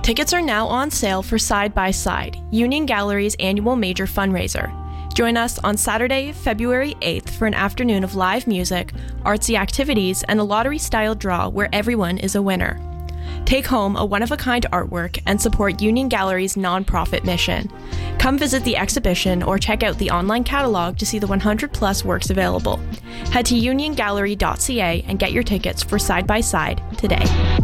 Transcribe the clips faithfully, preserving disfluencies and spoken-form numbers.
Tickets are now on sale for Side by Side, Union Gallery's annual major fundraiser. Join us on Saturday, February eighth for an afternoon of live music, artsy activities, and a lottery-style draw where everyone is a winner. Take home a one-of-a-kind artwork and support Union Gallery's nonprofit mission. Come visit the exhibition or check out the online catalog to see the one hundred plus works available. Head to union gallery dot c a and get your tickets for Side by Side today.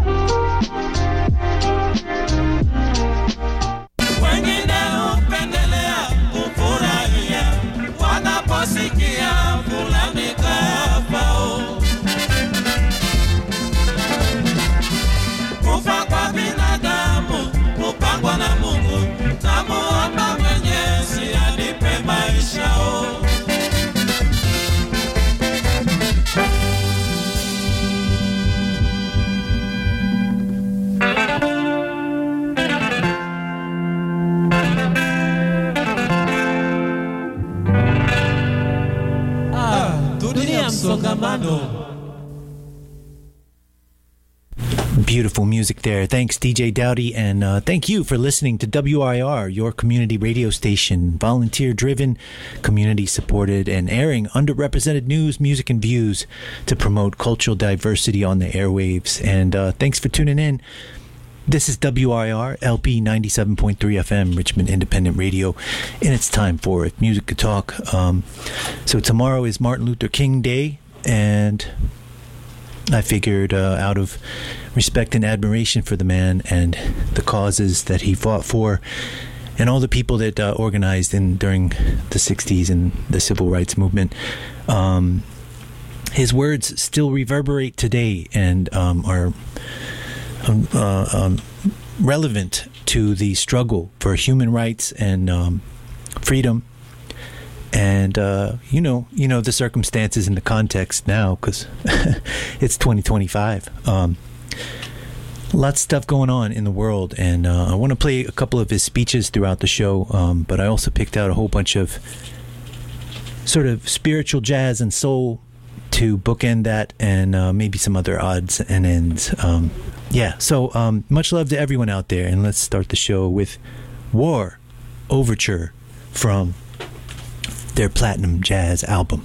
Beautiful music there. Thanks, D J Dowdy, and uh, thank you for listening to W I R, your community radio station, volunteer-driven, community-supported, and airing underrepresented news, music, and views to promote cultural diversity on the airwaves. And uh, thanks for tuning in. This is W I R, L P ninety-seven point three F M, Richmond Independent Radio, and it's time for Music to Talk. Um, so tomorrow is Martin Luther King Day, and I figured uh, out of respect and admiration for the man and the causes that he fought for, and all the people that uh, organized in during the sixties and the civil rights movement, um, his words still reverberate today and um, are um, uh, um, relevant to the struggle for human rights and um, freedom. And, uh, you know, you know, the circumstances and the context now, because it's twenty twenty-five. Um, lots of stuff going on in the world. And uh, I want to play a couple of his speeches throughout the show. Um, but I also picked out a whole bunch of sort of spiritual jazz and soul to bookend that, and uh, maybe some other odds and ends. Um, yeah, so um, much love to everyone out there. And let's start the show with War Overture from their Platinum Jazz album.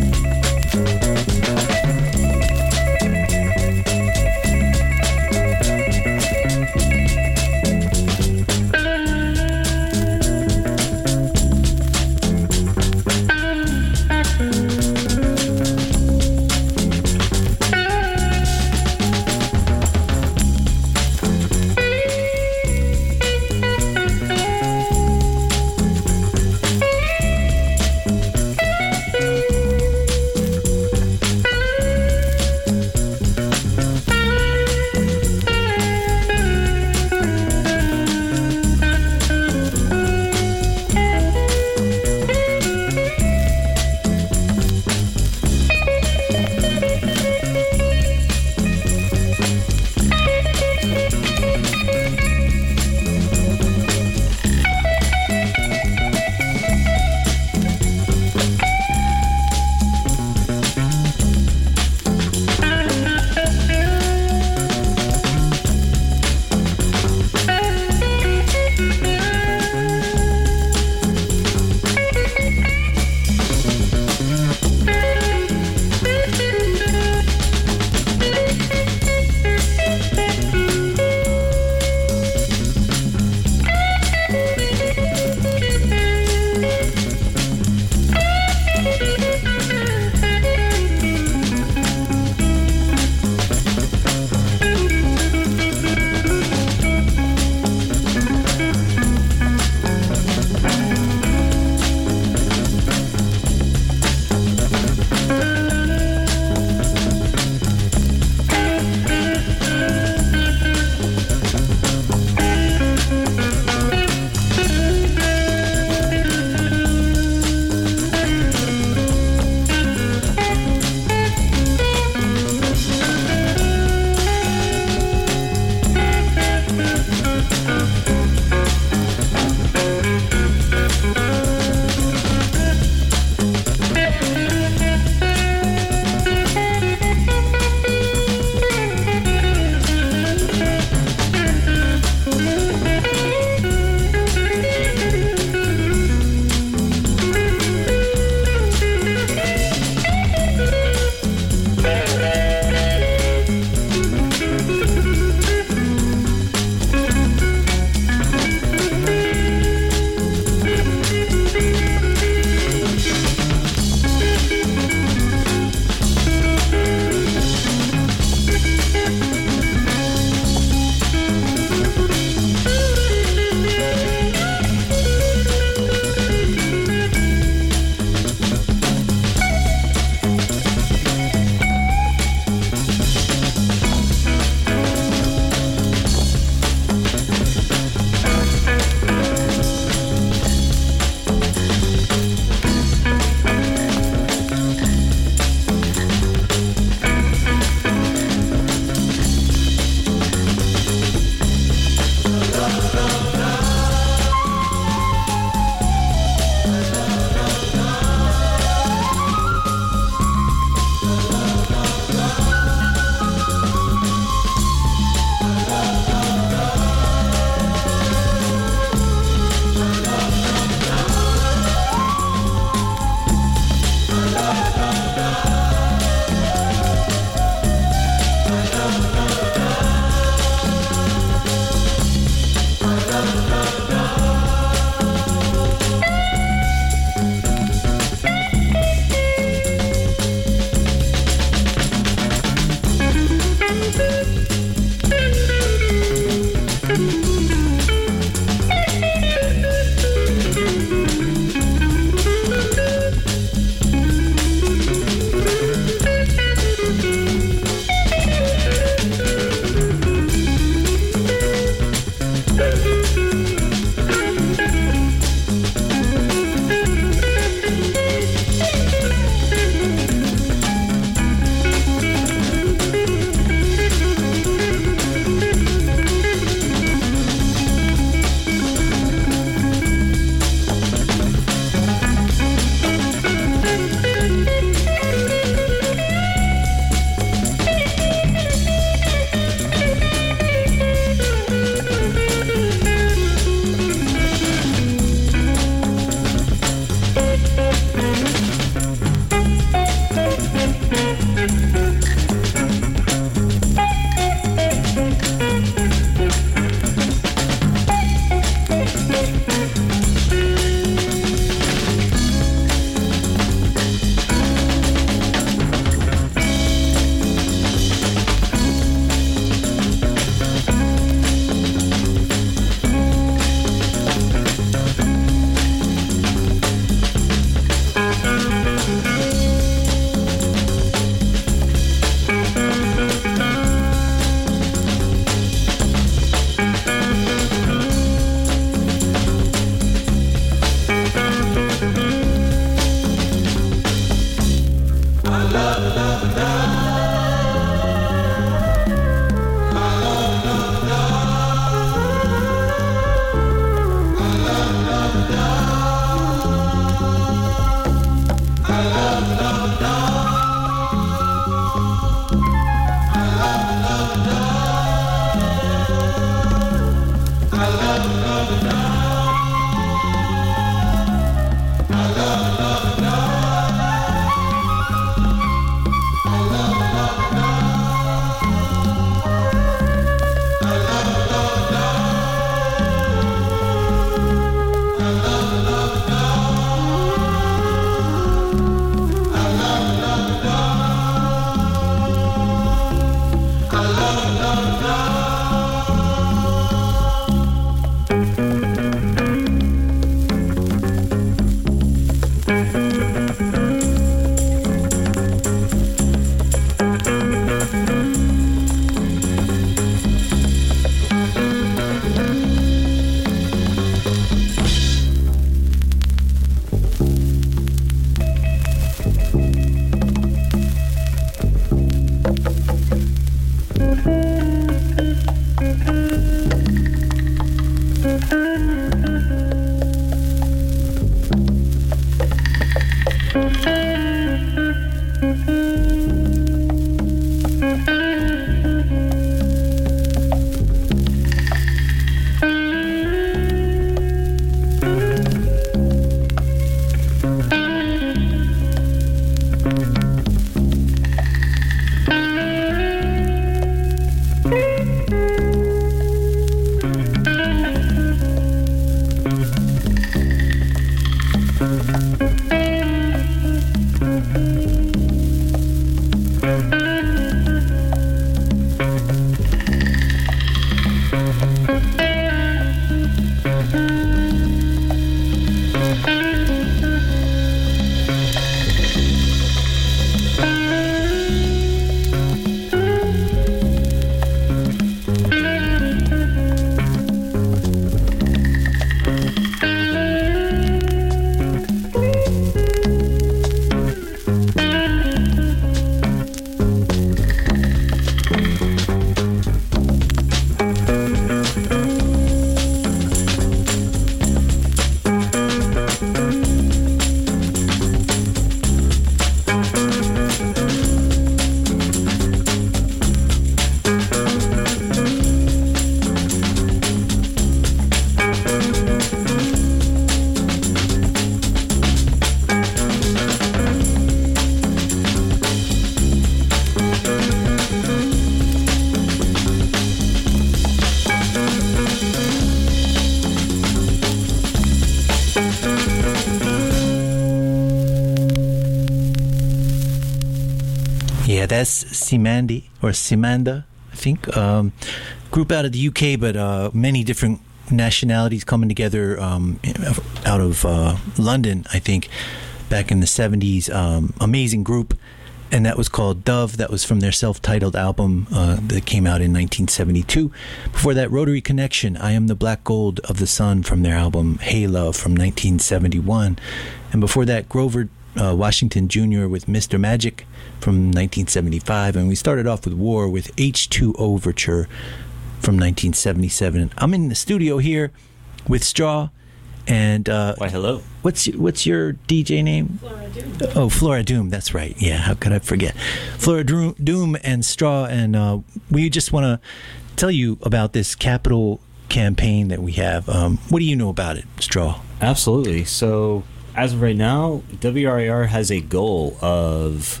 Yeah, that's Simandi or Simanda, I think. Um, group out of the U K, but uh, many different nationalities coming together um, out of uh, London, I think, back in the seventies. Um, amazing group. And that was called Dove. That was from their self-titled album uh, that came out in nineteen seventy-two. Before that, Rotary Connection, I Am the Black Gold of the Sun from their album Hey Love from nineteen seventy-one. And before that, Grover uh, Washington Junior with Mister Magic from nineteen seventy-five. And we started off with War with H two O Overture from nineteen seventy-seven. I'm in the studio here with Straw. And uh, why, hello. What's what's your D J name? Flora Doom. Oh, Flora Doom. That's right. Yeah. How could I forget? Flora Doom and Straw, and uh, we just want to tell you about this capital campaign that we have. Um, what do you know about it, Straw? Absolutely. So, as of right now, W R I R has a goal of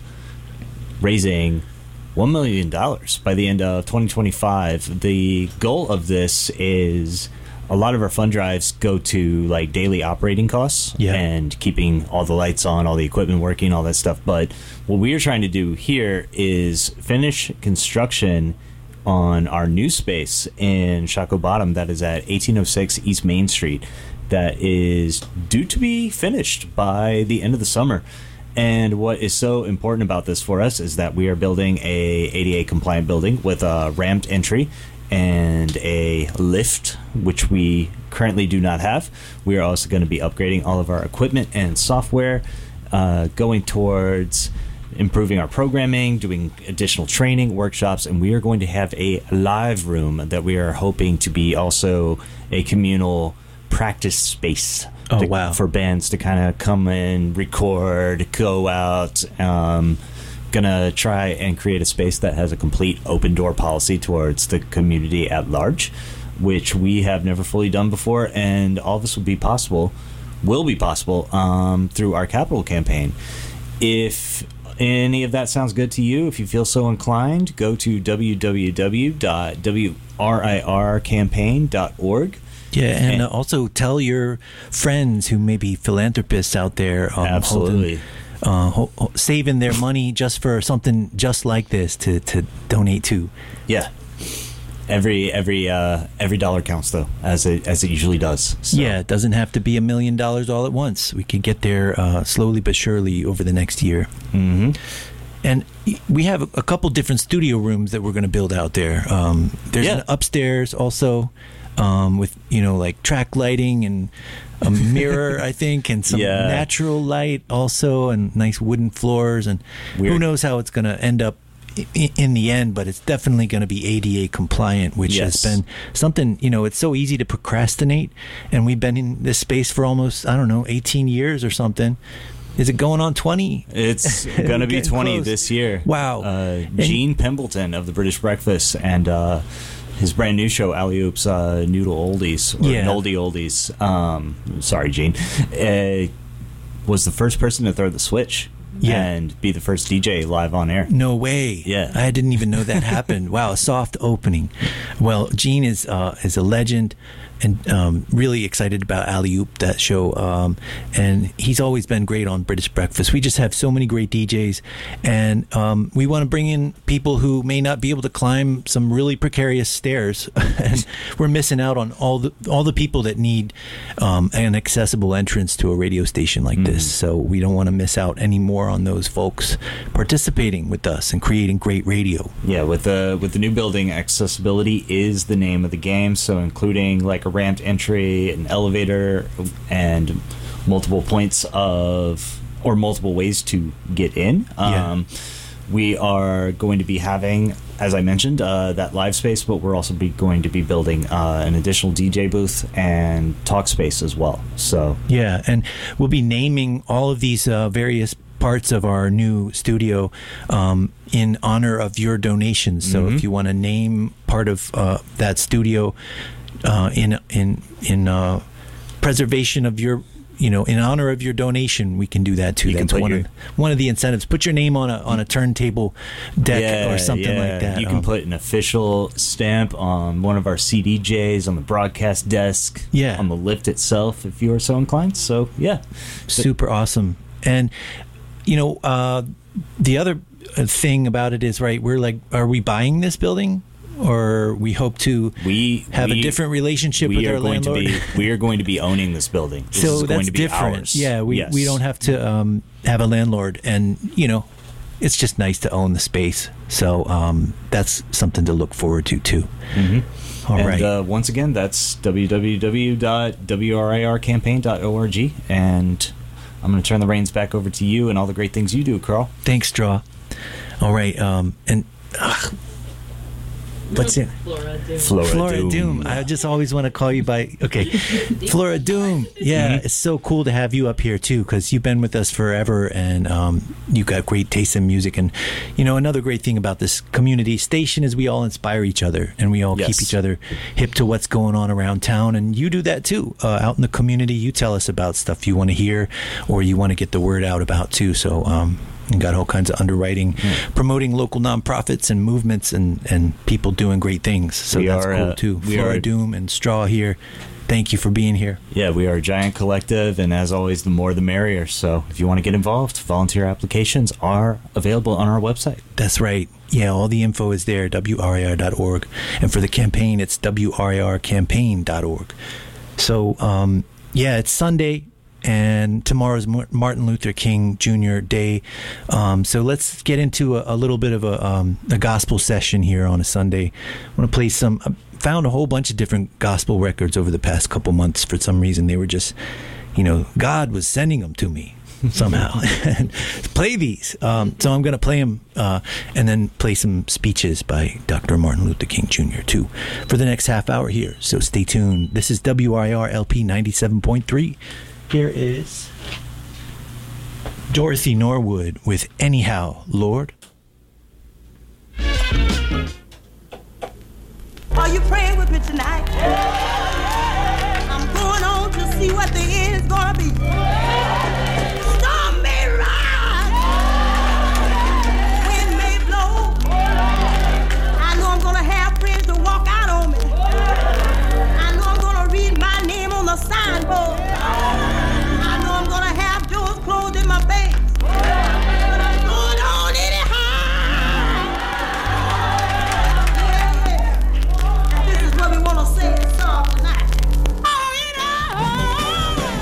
raising one million dollars by the end of twenty twenty-five. The goal of this is, a lot of our fund drives go to like daily operating costs yeah. and keeping all the lights on, all the equipment working, all that stuff. But what we are trying to do here is finish construction on our new space in Shockoe Bottom that is at eighteen oh six East Main Street that is due to be finished by the end of the summer. And what is so important about this for us is that we are building a A D A compliant building with a ramped entry and a lift, which we currently do not have. We are also going to be upgrading all of our equipment and software, uh, going towards improving our programming, doing additional training, workshops, and we are going to have a live room that we are hoping to be also a communal practice space. Oh, to, wow. For bands to kind of come in, record, go out, um, gonna try and create a space that has a complete open door policy towards the community at large, which we have never fully done before, and all this will be possible will be possible um, through our capital campaign. If any of that sounds good to you, if you feel so inclined, go to w w w dot w r i r campaign dot org. Yeah, and, and uh, also tell your friends who may be philanthropists out there. Um, absolutely. Holding, Uh, ho- ho- saving their money just for something just like this to, to donate to. Yeah, every every uh, every dollar counts though, as it as it usually does. So. Yeah, it doesn't have to be a million dollars all at once. We can get there uh, slowly but surely over the next year. Mm-hmm. And we have a, a couple different studio rooms that we're going to build out there. Um, there's yeah. an upstairs also um, with you know like track lighting and a mirror, I think, and some yeah. natural light also, and nice wooden floors. And Weird. Who knows how it's going to end up in, in the end, but it's definitely going to be A D A compliant, which yes. has been something, you know, it's so easy to procrastinate. And we've been in this space for almost, I don't know, eighteen years or something. Is it going on twenty? It's going to be twenty close. This year. Wow. Uh, Gene Pembleton of the British Breakfast and uh, his brand new show, Alley Oops uh, Noodle Oldies, or yeah. Noldy Oldies, um, sorry, Gene, uh, was the first person to throw the switch yeah. and be the first D J live on air. No way. Yeah. I didn't even know that happened. Wow, a soft opening. Well, Gene is uh, is a legend. And um, really excited about Alley Oop, that show. Um, and he's always been great on British Breakfast. We just have so many great D Js. And um, we want to bring in people who may not be able to climb some really precarious stairs. And we're missing out on all the all the people that need um, an accessible entrance to a radio station like mm-hmm. this. So we don't want to miss out any more on those folks participating with us and creating great radio. Yeah, with the, with the new building, accessibility is the name of the game. So including like a ramped entry, an elevator, and multiple points of or multiple ways to get in. Yeah. Um, we are going to be having, as I mentioned, uh, that live space, but we're also be going to be building uh, an additional D J booth and talk space as well. So yeah, and we'll be naming all of these uh, various parts of our new studio um, in honor of your donations. So mm-hmm. if you want to name part of uh, that studio uh, in in in uh, preservation of your, you know, in honor of your donation, we can do that too. You That's one, your, of, one of the incentives. Put your name on a on a turntable deck yeah, or something yeah. like that. You can um, put an official stamp on one of our C D Js, on the broadcast desk, yeah. on the lift itself, if you are so inclined. So, yeah. Super awesome. And, you know, uh, the other uh, thing about it is, right, we're like, are we buying this building? Or we hope to we have we, a different relationship we with are our going landlord. To be, we are going to be owning this building. This so is that's going to be different. ours. Yeah, we, yes. we don't have to um, have a landlord. And, you know, it's just nice to own the space. So um, that's something to look forward to, too. Mm-hmm. All and, right. Uh, once again, that's w w w dot w r i r campaign dot org. And I'm going to turn the reins back over to you and all the great things you do, Carl. Thanks, Draw. All right. Um, and... Uh, What's it? Flora Doom. Flora, Flora Doom. Doom. I just always want to call you by. Okay, Flora Doom. Yeah, Mm-hmm. it's so cool to have you up here too, because you've been with us forever, and um, you got great taste in music. And you know, another great thing about this community station is we all inspire each other, and we all Yes. keep each other hip to what's going on around town. And you do that too, uh, out in the community. You tell us about stuff you want to hear, or you want to get the word out about too. So. Um, And got all kinds of underwriting, mm. promoting local nonprofits and movements, and, and people doing great things. So we that's are, cool uh, too. we Flora are, Doom and Straw here. Thank you for being here. Yeah, we are a giant collective, and as always, the more the merrier. So if you want to get involved, volunteer applications are available on our website. That's right. Yeah, all the info is there, w r i r dot org. And for the campaign, it's w r i r campaign dot org. So, um, yeah, it's Sunday. And tomorrow's Martin Luther King Junior Day. Um, so let's get into a, a little bit of a, um, a gospel session here on a Sunday. I want to play some. I found a whole bunch of different gospel records over the past couple months. For some reason, they were just, you know, God was sending them to me somehow. And play these. Um, so I'm going to play them uh, and then play some speeches by Doctor Martin Luther King Junior too for the next half hour here. So stay tuned. This is W R I R L P ninety-seven point three. Here is Dorothy Norwood with Anyhow, Lord. Are you praying with me tonight? I'm going on to see what the end is going to be. Storm may rise, wind may blow. I know I'm going to have friends to walk out on me. I know I'm going to read my name on the signboard. I know I'm gonna have doors closed in my face. But I'm going on anyhow. Yeah. And this is what we wanna say in song tonight. Oh, anyhow.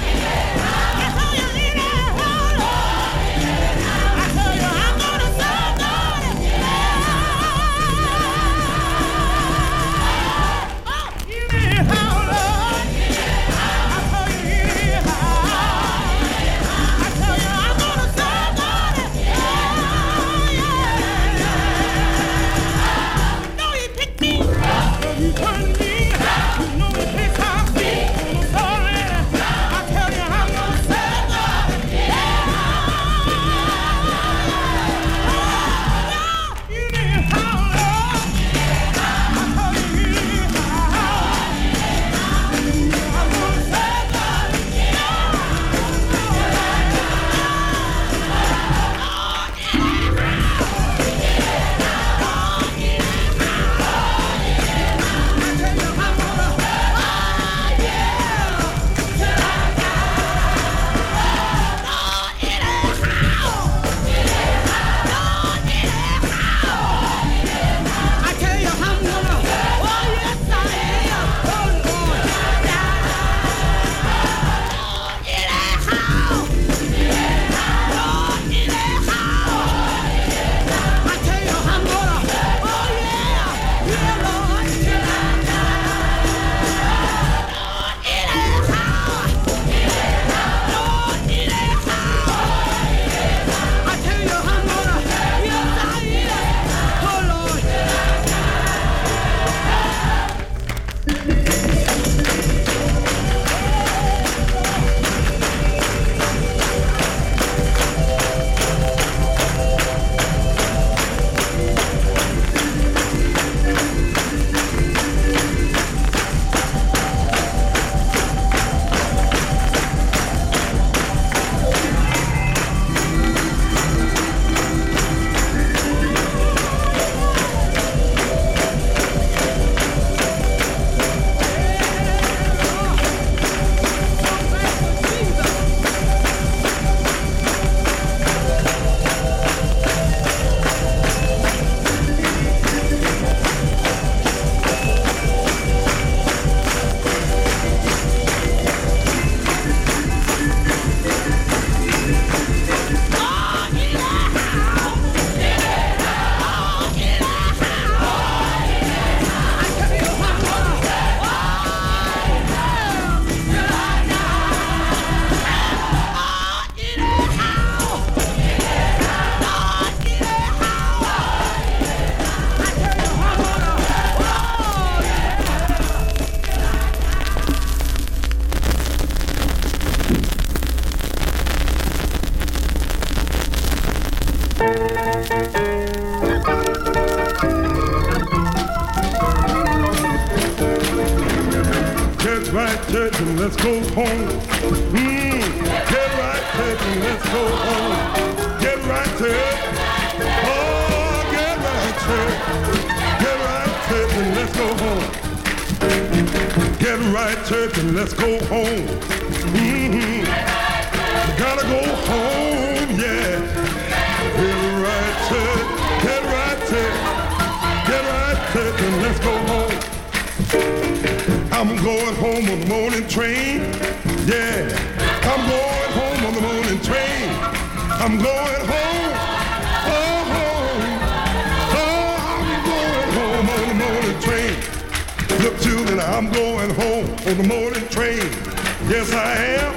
Get right, church, and let's go home. Mm. Get right, church, and let's go home. Get right, church. Oh, get right, church. Get right, church, and let's go home. Get right, church, and let's go home. Mm-hmm. You gotta go home, yeah. Get right, church. Get right, church. Get right, church, and let's go home. I'm going home on the morning train. Yeah, I'm going home on the morning train. I'm going home. Oh, home. Oh, I'm going home on the morning train. Look, children, I'm going home on the morning train. Yes, I am.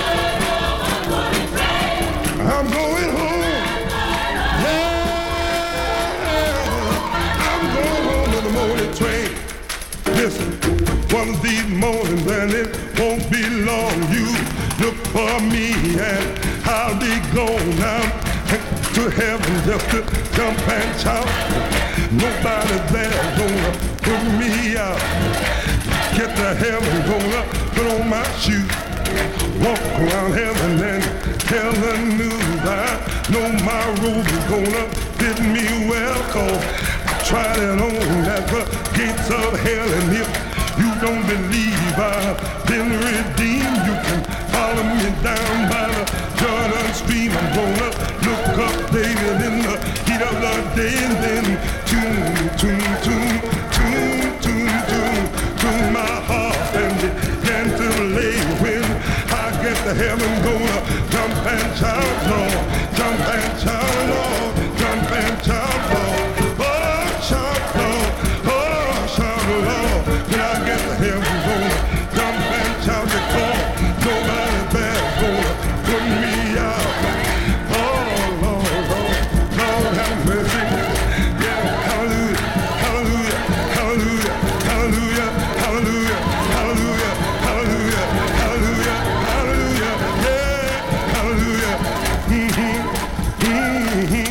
I'm going home. Yeah, I'm going home on the morning train. Listen. One of these mornings and it won't be long. You look for me and I'll be gone now to heaven just to jump and shout. Nobody there gonna put me out. Get to heaven, gonna put on my shoes. Walk around heaven and tell the news. I know my robe is gonna fit me well, 'cause I tried it on at the gates of hell. And if you don't believe I've been redeemed, you can follow me down by the Jordan stream. I'm gonna look up David in the heat of the day, and then tune, tune, tune, tune, tune, tune, tune my heart and begin to lay. When I get to heaven, gonna jump and shout, Lord, jump and shout, Lord, jump and shout, Lord, oh, shout, Lord, oh, shout, Lord. When I get to heaven, gonna jump and shout, because nobody there gonna put me out. Oh, Lord, Lord, Lord have mercy. Yeah, hallelujah, hallelujah, hallelujah, hallelujah, hallelujah, hallelujah, hallelujah, hallelujah, hallelujah, yeah, hallelujah. Mm-hmm, mm-hmm.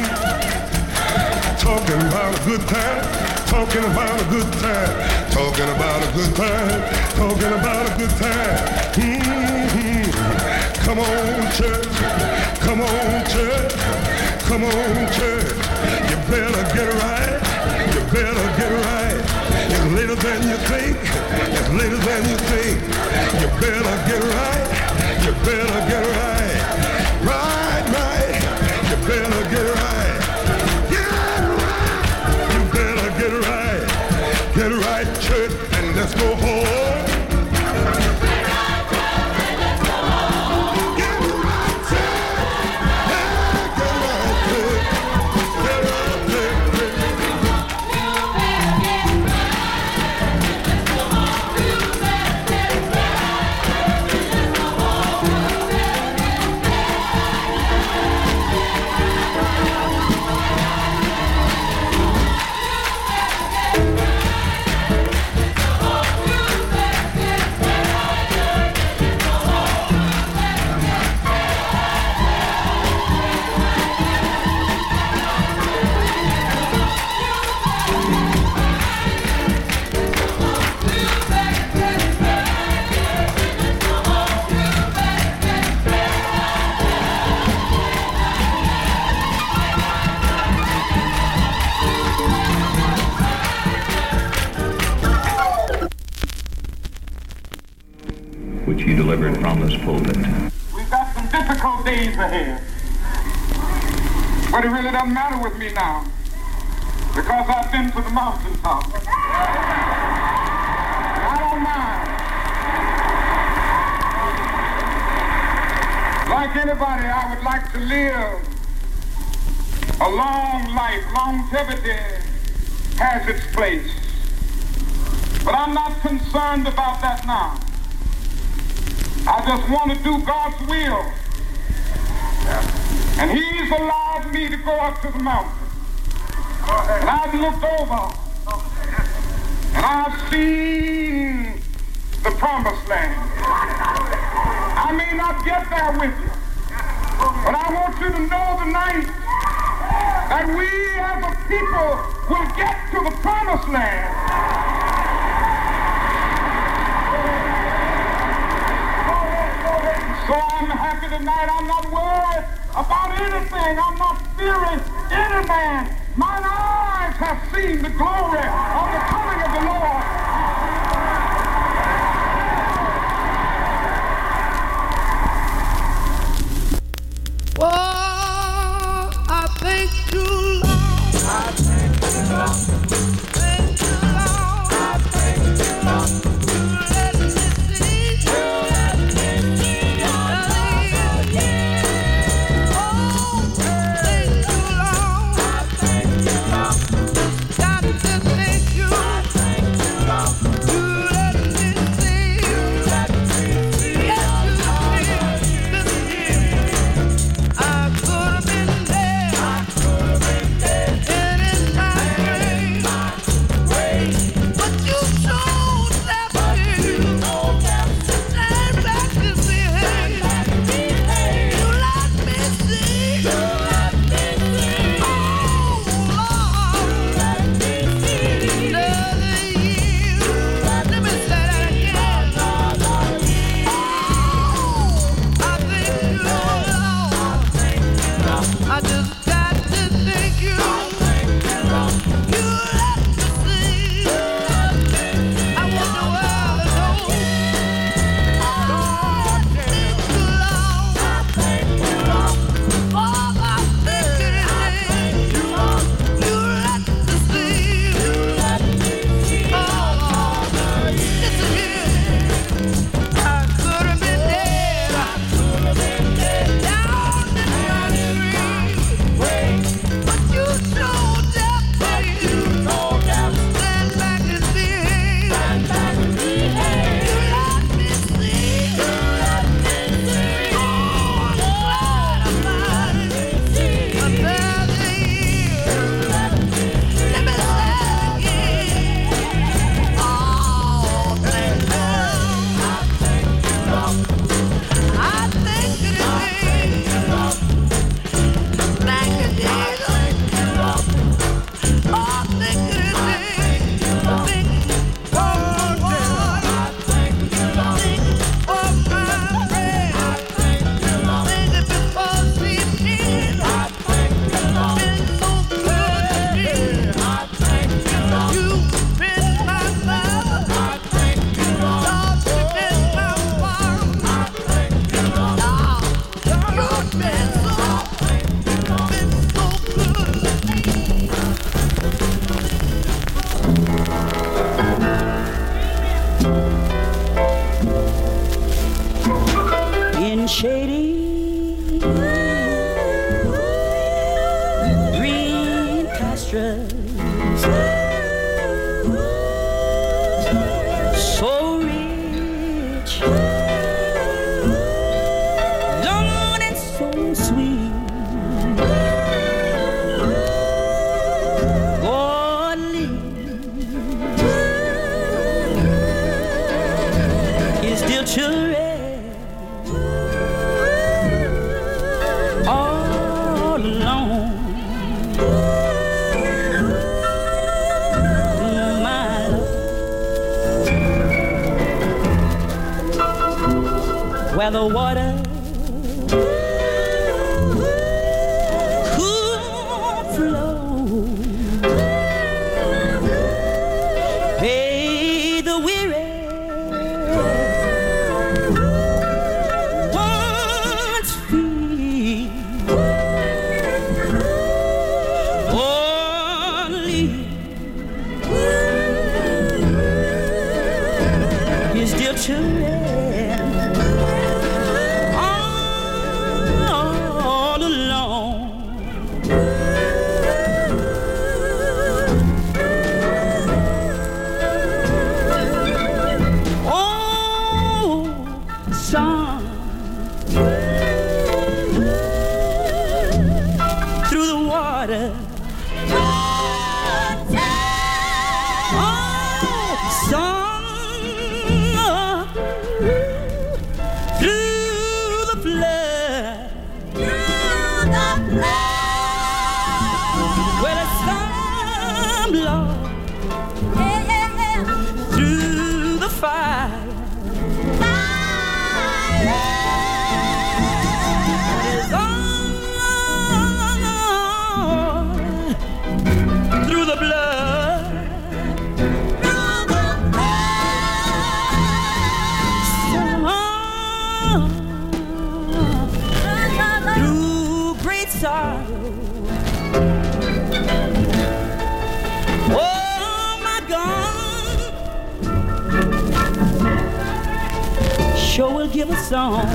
Talking about a good time, talking about a good time. Talking about a good time, talking about a good time. Mm-hmm. Come on, church, come on, church, come on, church. You better get right, you better get right. It's later than you think, it's later than you think. You better get right, you better get right. Right, right, you better get right. Get right, you better get right. Get right, church, and let's go home. Get right, church. Yeah, get right, church. Get right, church. Which he delivered from this pulpit. We've got some difficult days ahead. But it really doesn't matter with me now, because I've been to the mountaintop. I don't mind. Like anybody, I would like to live a long life. Longevity has its place. But I'm not concerned about that now. I just want to do God's will. And he's allowed me to go up to the mountain. And I've looked over and I've seen the promised land. I may not get there with you, but I want you to know tonight and we as a people will get to the promised land. So I'm happy tonight. I'm not worried about anything. I'm not fearing any man. Mine eyes have seen the glory of the coming of the Lord. Oh, I thank you, Lord. I thank you, Lord. Thank you, Lord. I thank you, Lord. You let me see. You let me see your love. Oh, thank you, Lord. I thank you, Lord. Got to thank you. I thank you, Lord. You let me see. You let me see your love. Listen here. I could have been there. I could have been there. And in my way. But you chose that way. Stand back and behave. You let me see. You let me see. Oh, Lord. Let me see. Another year. Let me say that again. Oh, I thank you, Lord. I just got to thank you. You let me see. I want the world to know. Lord, thank you, Lord. Oh, I thank you today. You let me see. Oh, Lord, listen here. I could have been dead. Down in the street. But you showed that way. Stand back and behave. You let me see. Oh, I'm glad about it. Another year. Let me say it again. Oh, thank you. I thank you today. Thank you, Jesus. Oh, thank you today. Thank you. Oh, Lord. Thank you for my friend. Thank you before sleeping. Been so good to me. You've been my love. Lord, you've been my world. Lord, you've been so, been so good to me. In shady green pastures, so rich, long and so sweet. God is still children. All alone, my love, where the water could flow, pay the weary once free. Only his dear children all alone. Oh, son, through the water. Oh, son, through the flood. Through the flood. sorrow. Oh, my God, sure will give a song.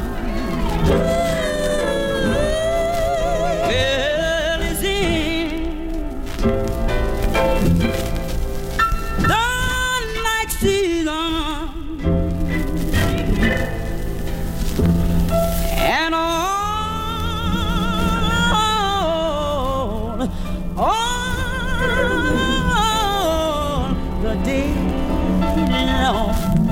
Well, it's in the night season, and all, all the day long.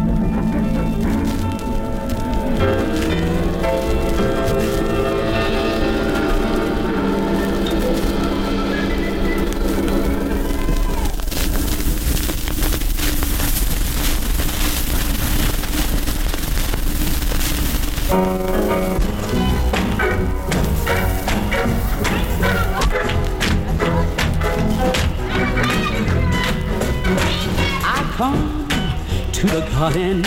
I come to the garden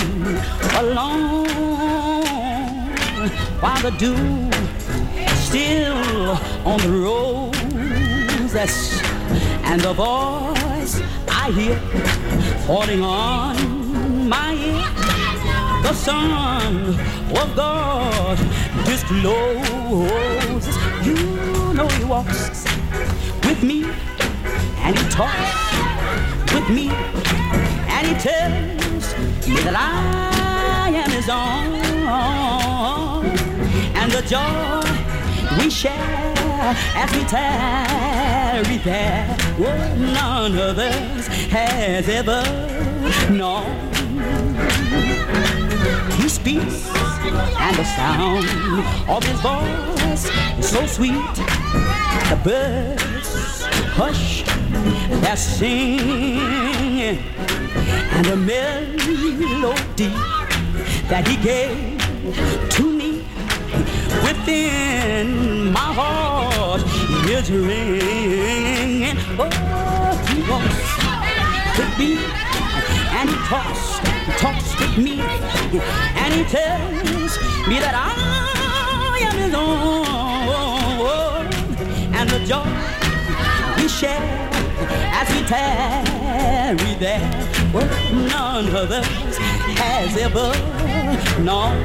alone while the dew is still on the roses, and the voice I hear falling on my ear. The Son of God discloses. You know He walks with me, and He talks with me, and He tells me that I am His own. And the joy we share as we tarry there, what none of us has ever known. He speaks, and the sound of His voice is so sweet. The birds hush their singing, and the melody that He gave to me within my heart is ringing. Oh, He walks with me, and He talks, talks with me, and He tells me that I am His own. And the joy we share as we tarry there, what none of us has ever known.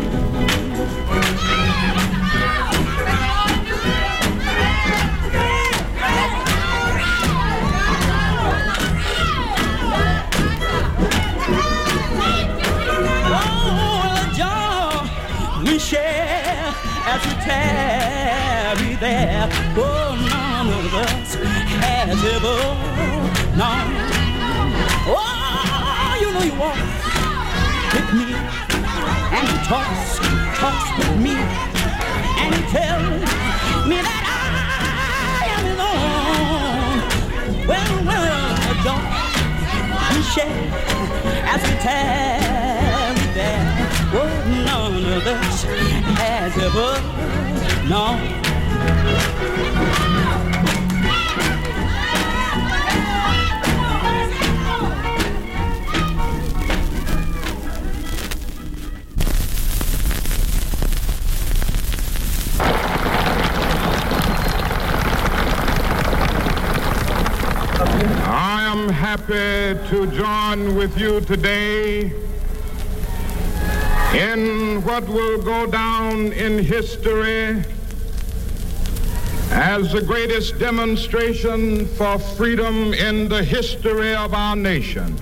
We share as we tarry there, oh, none of us has ever known. Oh, you know He walks with me, and He talks, talks with me, and He tells me that I am His own. Well, well, the joy we share as we tarry there, what none of us has ever known. I am happy to join with you today in what will go down in history as the greatest demonstration for freedom in the history of our nation.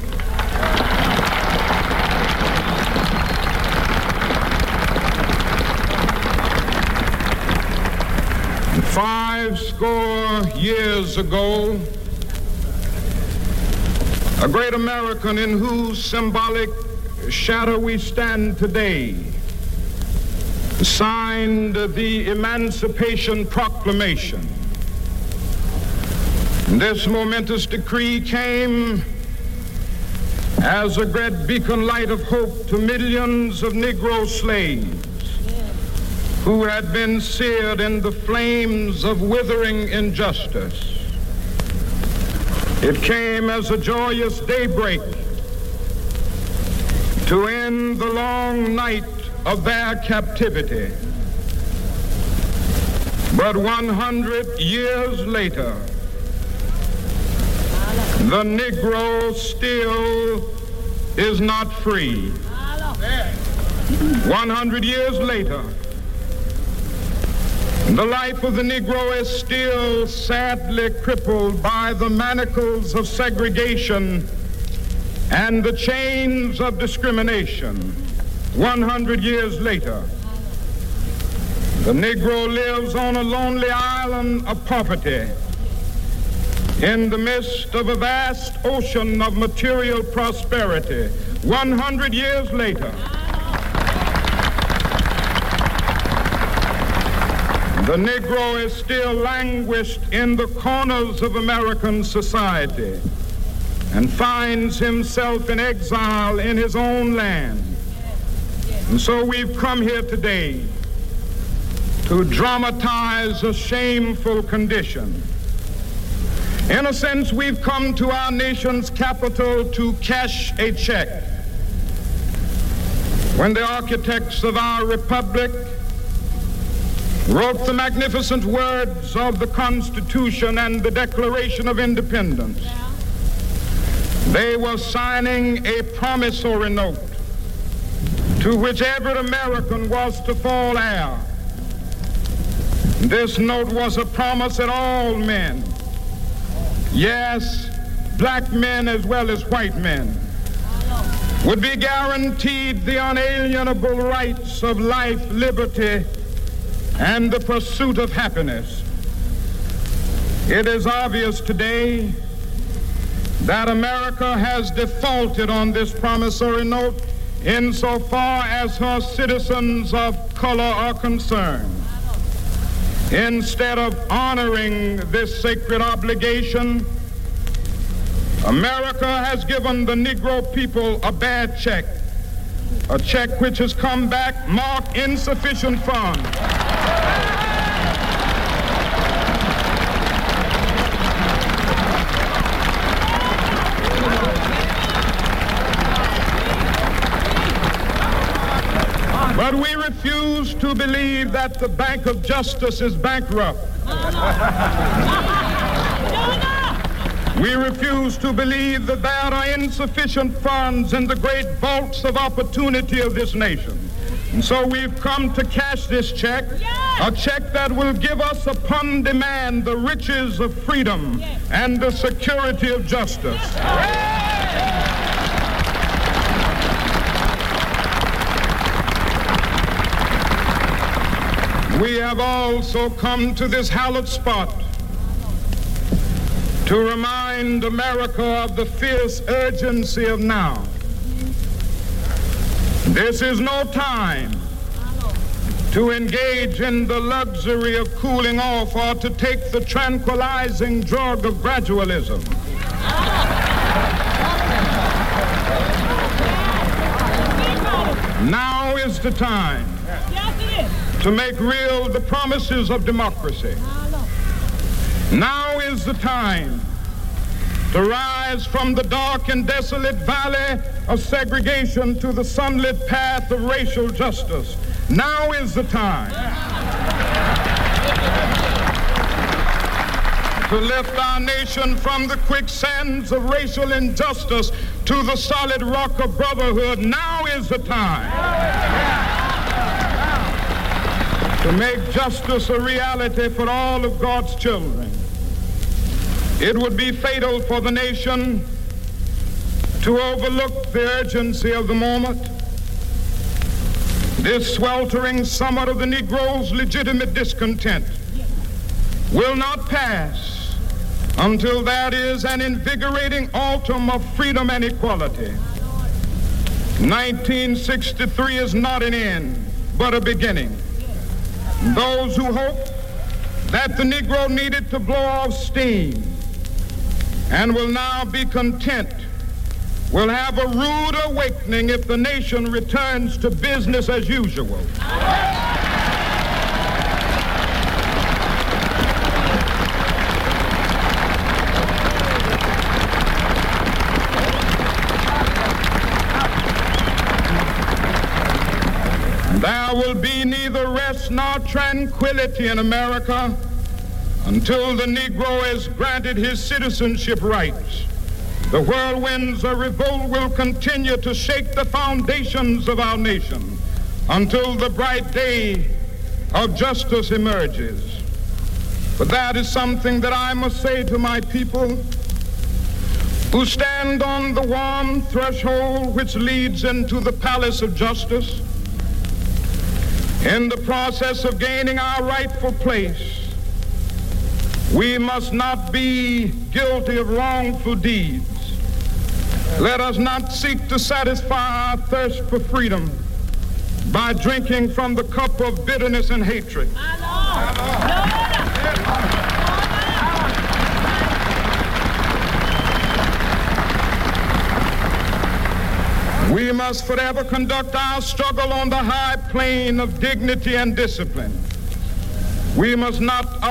Five score years ago, a great American in whose symbolic shadow we stand today signed the Emancipation Proclamation. This momentous decree came as a great beacon light of hope to millions of Negro slaves who had been seared in the flames of withering injustice. It came as a joyous daybreak to end the long night of their captivity. But one hundred years later, the Negro still is not free. one hundred years later, the life of the Negro is still sadly crippled by the manacles of segregation and the chains of discrimination. one hundred years later, the Negro lives on a lonely island of poverty in the midst of a vast ocean of material prosperity. one hundred years later, the Negro is still languished in the corners of American society and finds himself in exile in his own land. And so we've come here today to dramatize a shameful condition. In a sense, we've come to our nation's capital to cash a check. When the architects of our republic wrote the magnificent words of the Constitution and the Declaration of Independence, they were signing a promissory note to which every American was to fall heir. This note was a promise that all men, yes, black men as well as white men, would be guaranteed the unalienable rights of life, liberty, and the pursuit of happiness. It is obvious today that America has defaulted on this promissory note insofar as her citizens of color are concerned. Instead of honoring this sacred obligation, America has given the Negro people a bad check, a check which has come back marked insufficient funds. But we refuse to believe that the Bank of Justice is bankrupt. We refuse to believe that there are insufficient funds in the great vaults of opportunity of this nation. And so we've come to cash this check, a check that will give us upon demand the riches of freedom and the security of justice. We have also come to this hallowed spot to remind America of the fierce urgency of now. This is no time to engage in the luxury of cooling off or to take the tranquilizing drug of gradualism. Now is the time to make real the promises of democracy. Now is the time to rise from the dark and desolate valley of segregation to the sunlit path of racial justice. Now is the time to lift our nation from the quicksands of racial injustice to the solid rock of brotherhood. Now is the time to make justice a reality for all of God's children. It would be fatal for the nation to overlook the urgency of the moment. This sweltering summit of the Negro's legitimate discontent will not pass until there is an invigorating autumn of freedom and equality. nineteen sixty-three is not an end, but a beginning. Those who hope that the Negro needed to blow off steam and will now be content will have a rude awakening if the nation returns to business as usual. There will be neither rest peace nor tranquility in America until the Negro is granted his citizenship rights. The whirlwinds of revolt will continue to shake the foundations of our nation until the bright day of justice emerges. But that is something that I must say to my people who stand on the warm threshold which leads into the palace of justice. In the process of gaining our rightful place, we must not be guilty of wrongful deeds. Let us not seek to satisfy our thirst for freedom by drinking from the cup of bitterness and hatred. We must forever conduct our struggle on the high plane of dignity and discipline. We must not